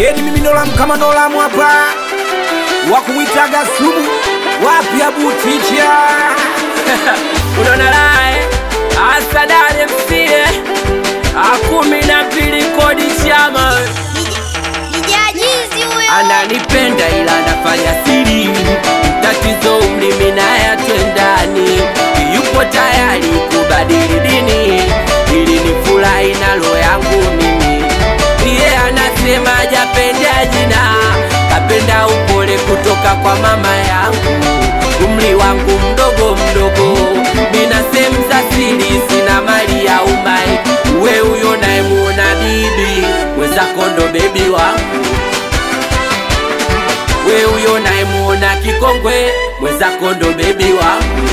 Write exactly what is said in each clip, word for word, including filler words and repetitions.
Yeni mimi nolamu kama nolamu hapa wakumwitaga sumu wapi abuticha unaona lae asadale msie akumi na pili kodi chama Nijajizi huyo ananipenda ila anafanya siri tatizo mlimi naye twendani yupo tayari kubadili dini ili nifurahi na roho yangu mimi yeye anasema hajapenda jina kapenda upole kutoka kwa mama yangu umri wangu mdogo mdogo mina sehemu za siri sina mali ya umai we huyo naye muona bibi wezako ndo bebi wangu we huyo naye muona kikongwe wezako ndo bebi wangu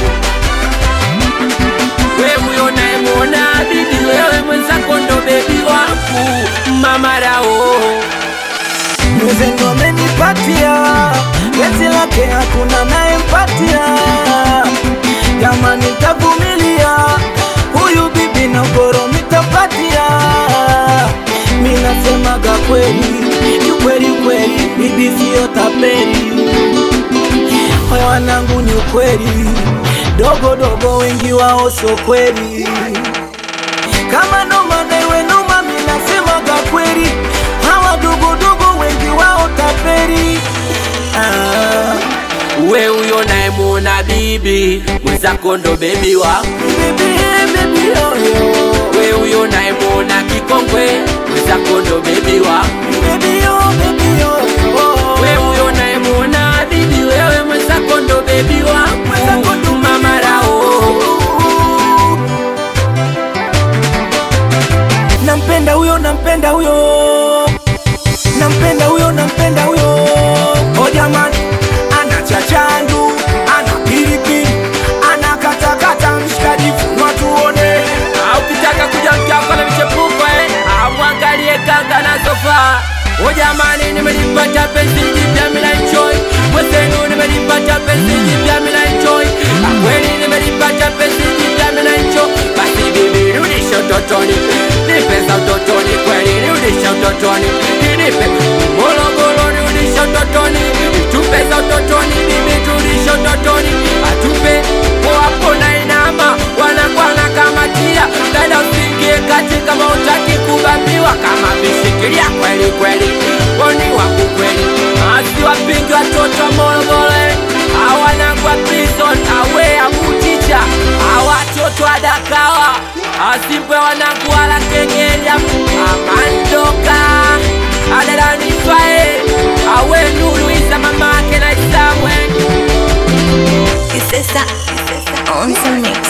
we huyo naye muona bibi wewe mwenzako ndo bebi wangu mama rao Mzendo amenipatia penzi lake hakuna naye mpatia kama nitavumilia huyu bibi na bora nitapatia mina semaga kweli kweli kweli bibi sio tapeli hoya wanangu ni kweli dogo dogo wengi wao so kweli kama noma newe noma mina semaga kweli hawa dogo dogo wengi wao tapeli ah. we huyo naye muona bibi mwenzako ndo bebi wangu Baby, baby, oh, yo. we huyo naye muona kikongwe mwenzako ndo bebi wangu Baby, oh, baby, oh, oh. we huyo naye muona bibi wewe mwenzako ndo bebi Mwenzako ndo wangu mama rao nampenda huyo nampenda huyo nampenda huyo nampenda huyo oh jamani ana chachandu ana pilipili ana katakata mshikaji funwa tuone au kitaka kuja mkiako na michepuko eh amwangalie kanga na sofa o jamani nimelipata penzi jipya mina enjoy mwezenu nimelipata penzi jipya mina enjoy kweli nimelipata penzi jipya mina enjoy basi bibi rudisha utotoni nipe za utotoni kweli rudisha utotoni nipe mologolo rudisha utotoni tupe za utotoni bibi rudisha utotoni atupe hapo na inama wanakwana kama tia dada usingie katika mautaki kubambiwa kama vishikilia kweli kweli woni wangu kweli asi wapingi watoto morogole hawanagwa prison awe abuticha awatoto adakawa asipwe wanakuala kengelia amandoka adadanifae awe nuru isa mamake na isamwe Isesa Isesa on some mix